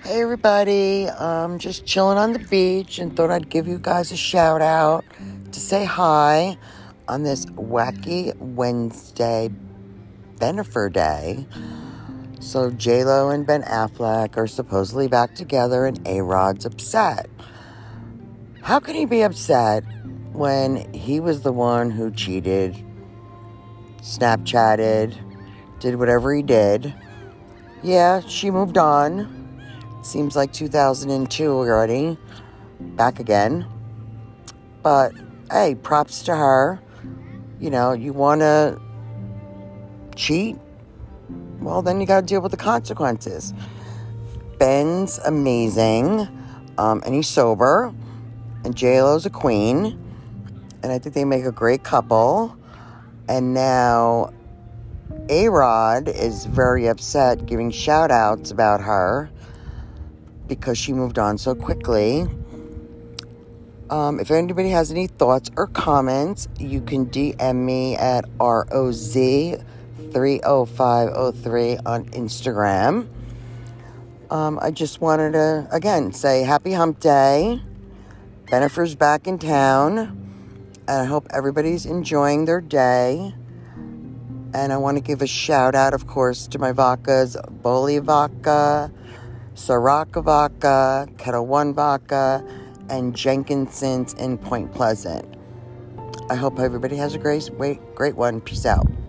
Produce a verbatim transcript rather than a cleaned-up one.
Hey everybody, um, just chilling on the beach and thought I'd give you guys a shout out to say hi on this wacky Wednesday Bennifer Day. So J-Lo and Ben Affleck are supposedly back together and A-Rod's upset. How can he be upset when he was the one who cheated, Snapchatted, did whatever he did? Yeah, she moved on. Seems like two thousand two already. Back again. But, hey, props to her. You know, you want to cheat? Well, then you got to deal with the consequences. Ben's amazing. Um, and he's sober. And J-Lo's a queen. And I think they make a great couple. And now A-Rod is very upset, giving shout-outs about her because she moved on so quickly. Um, if anybody has any thoughts or comments, you can D M me at R O Z three oh five oh three on Instagram. Um, I just wanted to, again, say happy hump day. Bennifer's back in town. And I hope everybody's enjoying their day. And I want to give a shout out, of course, to my vodkas, Boli Vodka, Sriracha Vodka, Kettle One Vodka, and Jenkinson's in Point Pleasant. I hope everybody has a great, great one. Peace out.